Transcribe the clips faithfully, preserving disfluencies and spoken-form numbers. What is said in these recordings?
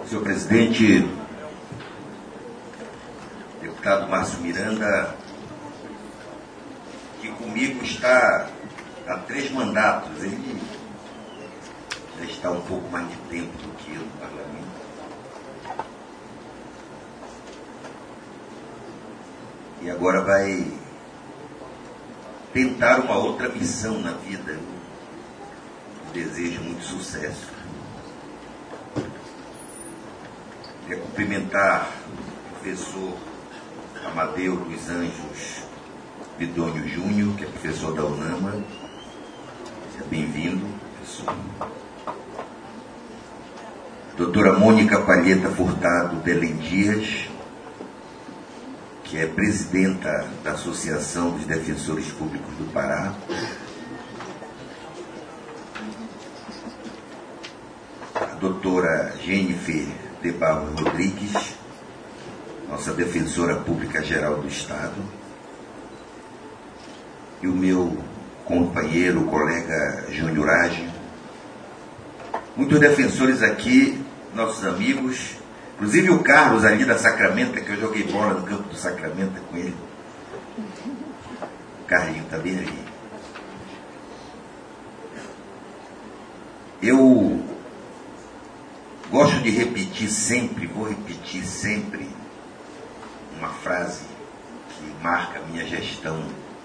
Senhor presidente, deputado Márcio Miranda, que comigo está há três mandatos, ele já está um pouco mais de tempo do que eu no parlamento. E agora vai tentar uma outra missão na vida. Eu desejo muito sucesso. Queria cumprimentar o professor Amadeu dos Anjos Vidônio Júnior, que é professor da UNAMA. Seja bem-vindo, professor. Doutora Mônica Palheta Furtado Belém Dias, que é presidenta da Associação dos Defensores Públicos do Pará. A doutora Jennifer de Barros Rodrigues, nossa defensora pública geral do Estado. E o meu companheiro, colega Júnior Ágio. Muitos defensores aqui, nossos amigos, inclusive o Carlos ali da Sacramento, que eu joguei bola no campo do Sacramento com ele. O Carlinho está bem ali. Eu gosto de repetir sempre, vou repetir sempre, uma frase que marca a minha gestão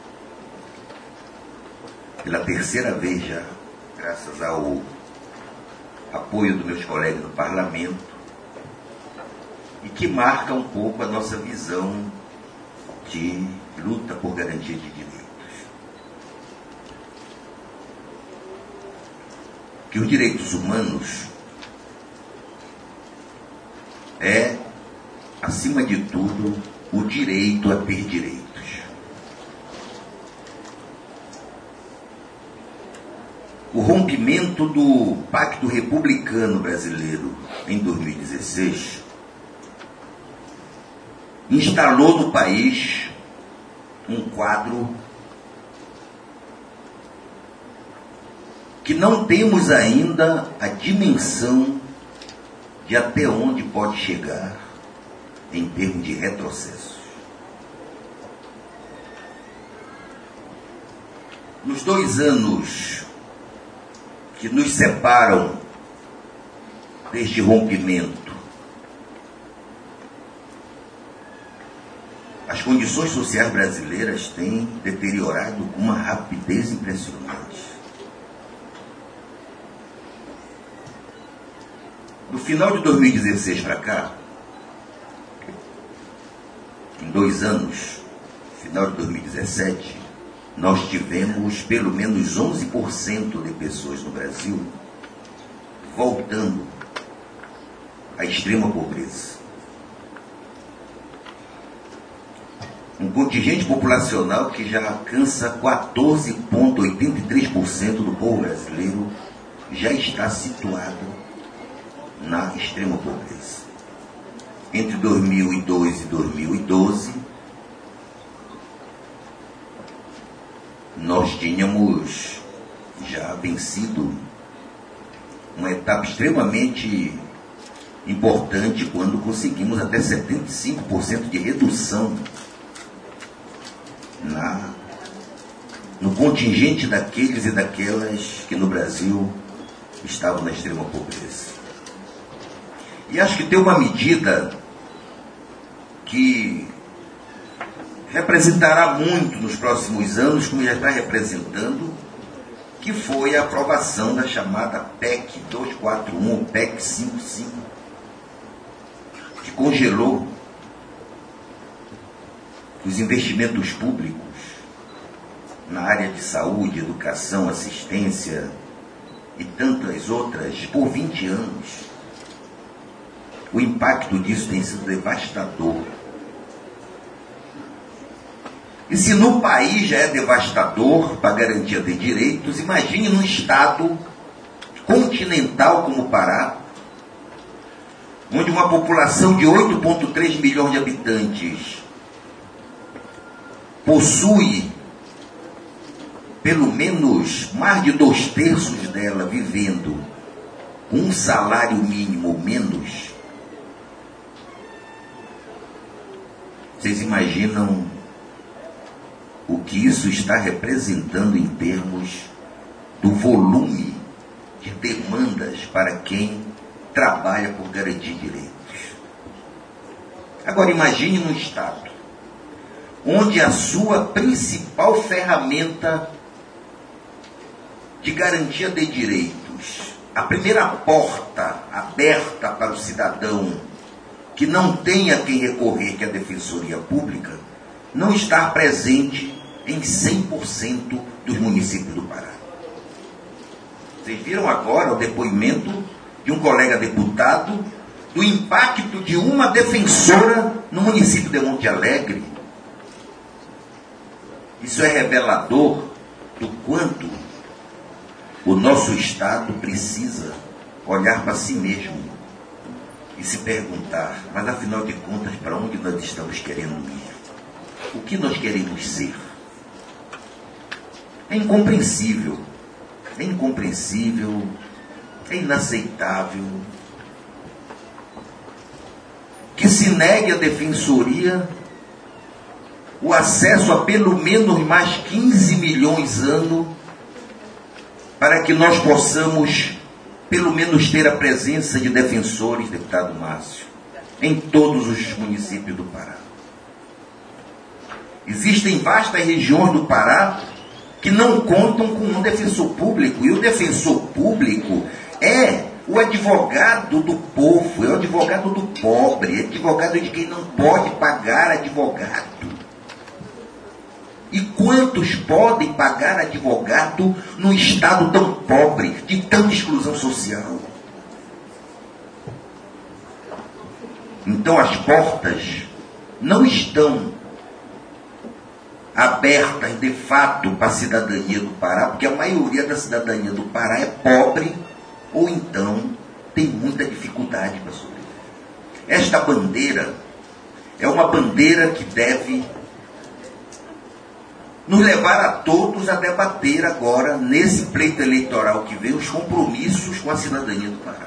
pela terceira vez já, graças ao apoio dos meus colegas no parlamento, e que marca um pouco a nossa visão de luta por garantia de direitos. Que os direitos humanos é, acima de tudo, o direito a ter direitos. O rompimento do Pacto Republicano Brasileiro em dois mil e dezesseis instalou no país um quadro que não temos ainda a dimensão de até onde pode chegar em termos de retrocesso. Nos dois anos que nos separam deste rompimento, as condições sociais brasileiras têm deteriorado com uma rapidez impressionante. Do final de dois mil e dezesseis para cá, em dois anos, final de dois mil e dezessete, nós tivemos pelo menos onze por cento de pessoas no Brasil voltando à extrema pobreza. Um contingente populacional que já alcança quatorze vírgula oitenta e três por cento do povo brasileiro já está situado na extrema pobreza. Entre dois mil e dois e dois mil e doze, nós tínhamos já vencido uma etapa extremamente importante quando conseguimos até setenta e cinco por cento de redução na, no contingente daqueles e daquelas que no Brasil estavam na extrema pobreza. E acho que tem uma medida que representará muito nos próximos anos, como já está representando, que foi a aprovação da chamada P E C duzentos e quarenta e um, ou P E C cinquenta e cinco, que congelou os investimentos públicos na área de saúde, educação, assistência e tantas outras por vinte anos. O impacto disso tem sido devastador. E se no país já é devastador para a garantia de direitos, imagine num estado continental como o Pará, onde uma população de oito vírgula três milhões de habitantes possui pelo menos mais de dois terços dela vivendo com um salário mínimo ou menos, Vocês imaginam o que isso está representando em termos do volume de demandas para quem trabalha por garantir direitos? Agora imagine um Estado onde a sua principal ferramenta de garantia de direitos, a primeira porta aberta para o cidadão que não tenha quem recorrer, que é a Defensoria Pública, não está presente em cem por cento dos municípios do Pará. Vocês viram agora o depoimento de um colega deputado do impacto de uma defensora no município de Monte Alegre. Isso é revelador do quanto o nosso Estado precisa olhar para si mesmo e se perguntar, mas afinal de contas, para onde nós estamos querendo ir? O que nós queremos ser? É incompreensível, é incompreensível, é inaceitável que se negue à Defensoria o acesso a pelo menos mais quinze milhões ano para que nós possamos pelo menos ter a presença de defensores, deputado Márcio, em todos os municípios do Pará. Existem vastas regiões do Pará que não contam com um defensor público, e o defensor público é o advogado do povo, é o advogado do pobre, é o advogado de quem não pode pagar advogado. E quantos podem pagar advogado num estado tão pobre, de tanta exclusão social? Então as portas não estão abertas de fato para a cidadania do Pará, porque a maioria da cidadania do Pará é pobre ou então tem muita dificuldade para sobreviver. Esta bandeira é uma bandeira que deve nos levar a todos a debater agora, nesse pleito eleitoral que vem, os compromissos com a cidadania do Pará.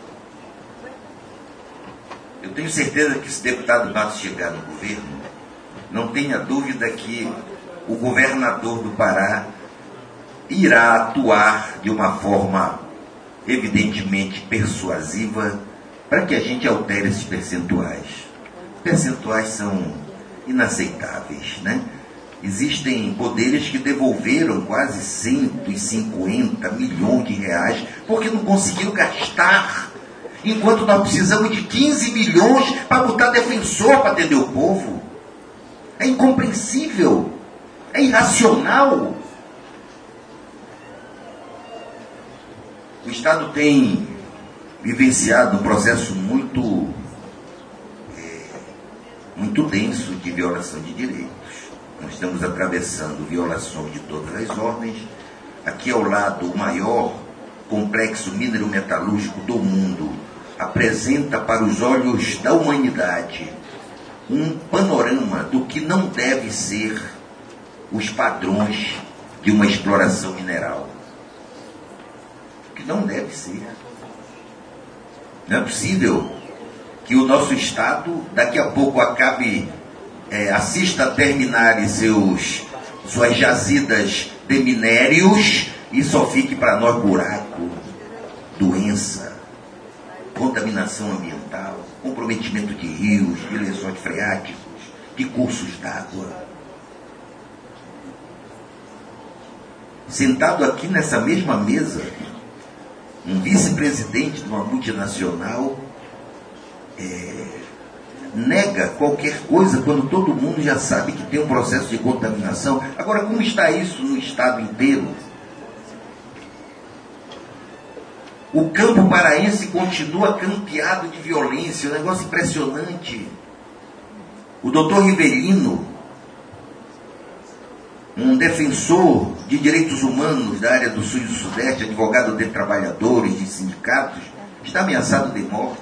Eu tenho certeza que se o deputado Matos chegar no governo, não tenha dúvida que o governador do Pará irá atuar de uma forma evidentemente persuasiva para que a gente altere esses percentuais. Percentuais são inaceitáveis, né? Existem poderes que devolveram quase cento e cinquenta milhões de reais porque não conseguiram gastar, enquanto nós precisamos de quinze milhões para botar defensor para atender o povo. É incompreensível, é irracional. O Estado tem vivenciado um processo muito, é, muito denso de violação de direitos. Nós estamos atravessando violações de todas as ordens. Aqui ao lado, o maior complexo minero-metalúrgico do mundo apresenta para os olhos da humanidade um panorama do que não deve ser os padrões de uma exploração mineral. Que não deve ser. Não é possível que o nosso Estado daqui a pouco acabe, é, assista a terminar seus, suas jazidas de minérios e só fique para nós buraco, doença, contaminação ambiental, comprometimento de rios, de lençóis freáticos, de cursos d'água. Sentado aqui nessa mesma mesa, um vice-presidente de uma multinacional é, nega qualquer coisa quando todo mundo já sabe que tem um processo de contaminação. Agora, como está isso no estado inteiro? O campo paraense continua campeado de violência, um negócio impressionante. O doutor Rivelino, um defensor de direitos humanos da área do Sul e do Sudeste, advogado de trabalhadores, de sindicatos, está ameaçado de morte.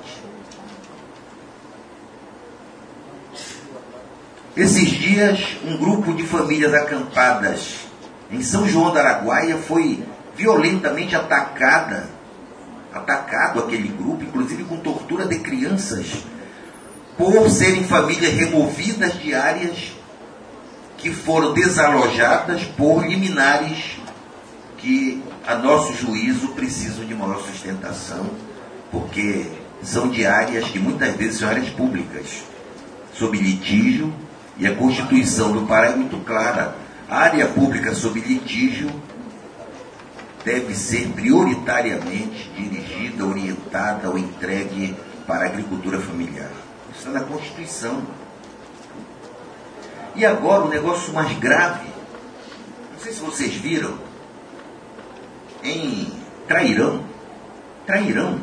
Esses dias, um grupo de famílias acampadas em São João do Araguaia foi violentamente atacada, atacado aquele grupo, inclusive com tortura de crianças, por serem famílias removidas de áreas que foram desalojadas por liminares que, a nosso juízo, precisam de maior sustentação, porque são de áreas que muitas vezes são áreas públicas, sob litígio, e a Constituição do Pará é muito clara. A área pública sob litígio deve ser prioritariamente dirigida, orientada ou entregue para a agricultura familiar. Isso é na Constituição. E agora o negócio mais grave, não sei se vocês viram, em Trairão, Trairão,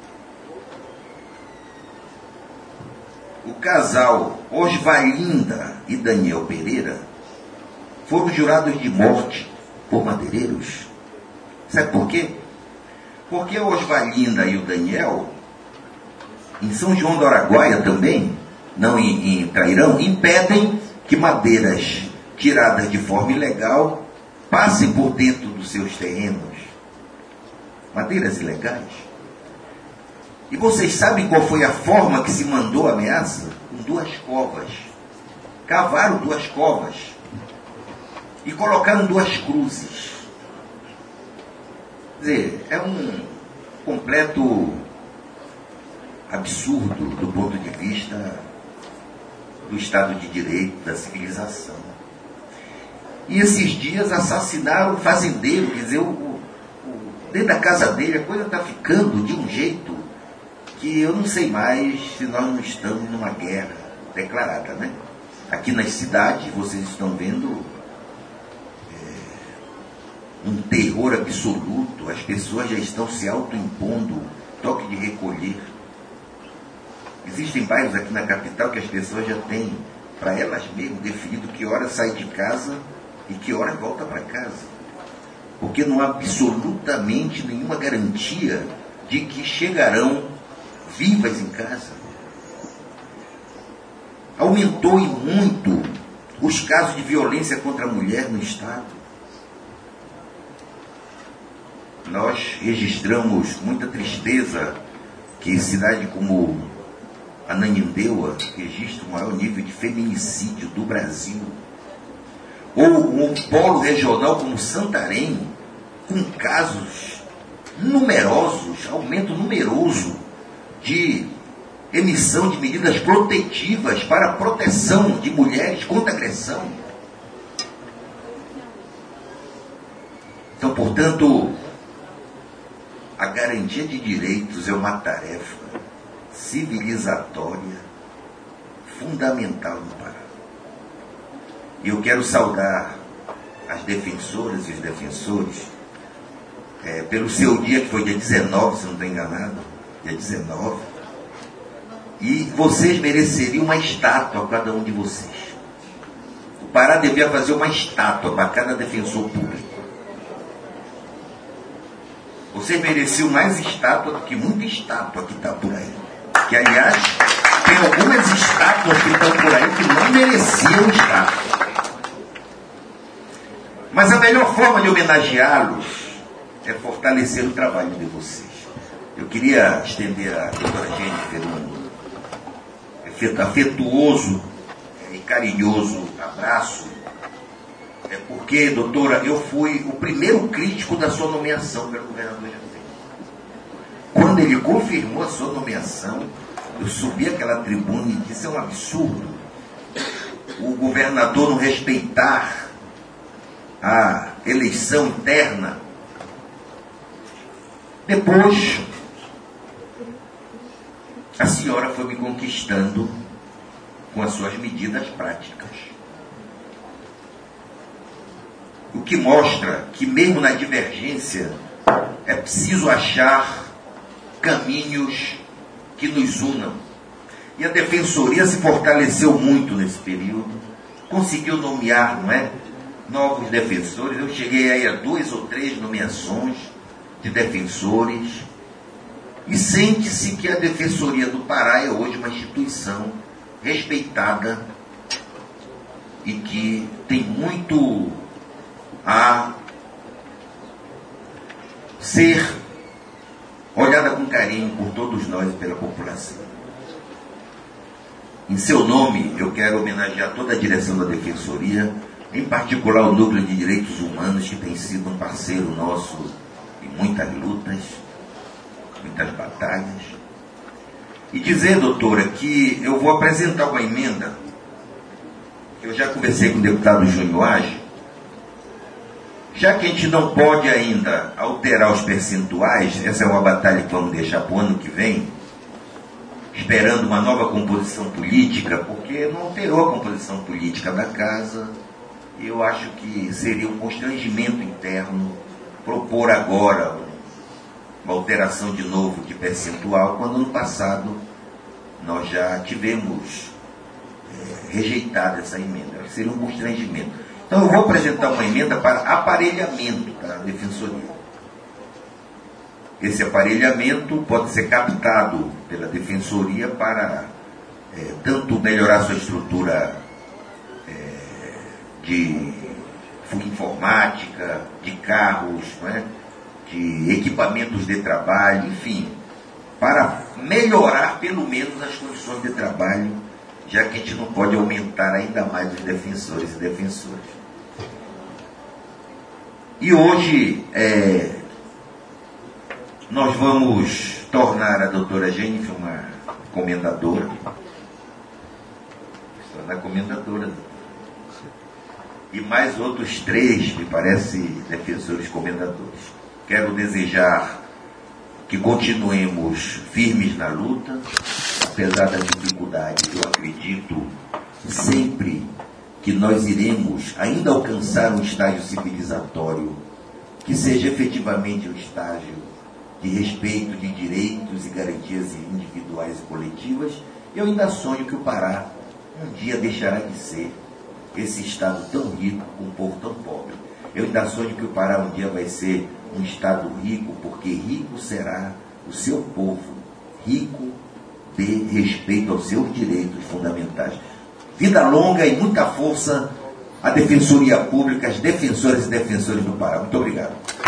o casal Osvalinda e Daniel Pereira foram jurados de morte por madeireiros. Sabe por quê? Porque a Osvalinda e o Daniel, em São João do Araguaia também, não em, em Trairão, impedem que madeiras tiradas de forma ilegal passem por dentro dos seus terrenos. Madeiras ilegais. E vocês sabem qual foi a forma que se mandou a ameaça? Com duas covas. Cavaram duas covas e colocaram duas cruzes. Quer dizer, é um completo absurdo do ponto de vista do Estado de Direito, da civilização. E esses dias assassinaram um fazendeiro, quer dizer, o, o, dentro da casa dele a coisa está ficando de um jeito que eu não sei mais se nós não estamos numa guerra declarada, né? Aqui nas cidades, vocês estão vendo é, um terror absoluto, as pessoas já estão se autoimpondo toque de recolher. Existem bairros aqui na capital que as pessoas já têm, para elas mesmas, definido que hora sai de casa e que hora volta para casa. Porque não há absolutamente nenhuma garantia de que chegarão vivas em casa. Aumentou e muito os casos de violência contra a mulher no Estado. Nós registramos muita tristeza que cidade como Ananindeua registra o maior nível de feminicídio do Brasil. Ou um polo regional como Santarém, com casos numerosos, aumento numeroso de emissão de medidas protetivas para a proteção de mulheres contra agressão. Então, portanto, a garantia de direitos é uma tarefa civilizatória fundamental no Pará. E eu quero saudar as defensoras e os defensores é, pelo seu dia, que foi dia dezenove, se não estou enganado, dia dezenove, e vocês mereceriam uma estátua, cada um de vocês. O Pará devia fazer uma estátua para cada defensor público. Vocês mereciam mais estátua do que muita estátua que está por aí. Que, aliás, tem algumas estátuas que estão por aí que não mereciam estátua. Mas a melhor forma de homenageá-los é fortalecer o trabalho de vocês. Eu queria estender a doutora Jennifer um afetuoso e carinhoso abraço, é porque, doutora, eu fui o primeiro crítico da sua nomeação pelo governador José. Quando ele confirmou a sua nomeação, eu subi aquela tribuna e disse: é um absurdo o governador não respeitar a eleição interna. Depois, a senhora foi me conquistando com as suas medidas práticas. O que mostra que mesmo na divergência é preciso achar caminhos que nos unam. E a Defensoria se fortaleceu muito nesse período, conseguiu nomear, não é, novos defensores. Eu cheguei aí a duas ou três nomeações de defensores, e sente-se que a Defensoria do Pará é hoje uma instituição respeitada e que tem muito a ser olhada com carinho por todos nós e pela população. Em seu nome, eu quero homenagear toda a direção da Defensoria, em particular o Núcleo de Direitos Humanos, que tem sido um parceiro nosso em muitas lutas, muitas batalhas. E dizer, doutora, que eu vou apresentar uma emenda, eu já conversei com o deputado Júnior Age, já que a gente não pode ainda alterar os percentuais, essa é uma batalha que vamos deixar para o ano que vem, esperando uma nova composição política, porque não alterou a composição política da casa. Eu acho que seria um constrangimento interno propor agora uma alteração de novo de percentual, quando no passado nós já tivemos é, rejeitado essa emenda. Seria um constrangimento. Então eu vou apresentar uma emenda para aparelhamento da Defensoria. Esse aparelhamento pode ser captado pela Defensoria para é, tanto melhorar sua estrutura é, de informática, de carros, não é? De equipamentos de trabalho, enfim, para melhorar pelo menos as condições de trabalho, já que a gente não pode aumentar ainda mais os defensores e defensoras. E hoje é, nós vamos tornar a doutora Jennifer uma comendadora. Se tornar comendadora. E mais outros três, me parece, defensores comendadores. Quero desejar que continuemos firmes na luta, apesar das dificuldades. Eu acredito sempre que nós iremos ainda alcançar um estágio civilizatório que seja efetivamente um estágio de respeito de direitos e garantias individuais e coletivas. Eu ainda sonho que o Pará um dia deixará de ser esse estado tão rico com um povo tão pobre. Eu ainda sonho que o Pará um dia vai ser um estado rico, porque rico será o seu povo, rico de respeito aos seus direitos fundamentais. Vida longa e muita força à Defensoria Pública, às defensoras e defensores do Pará. Muito obrigado.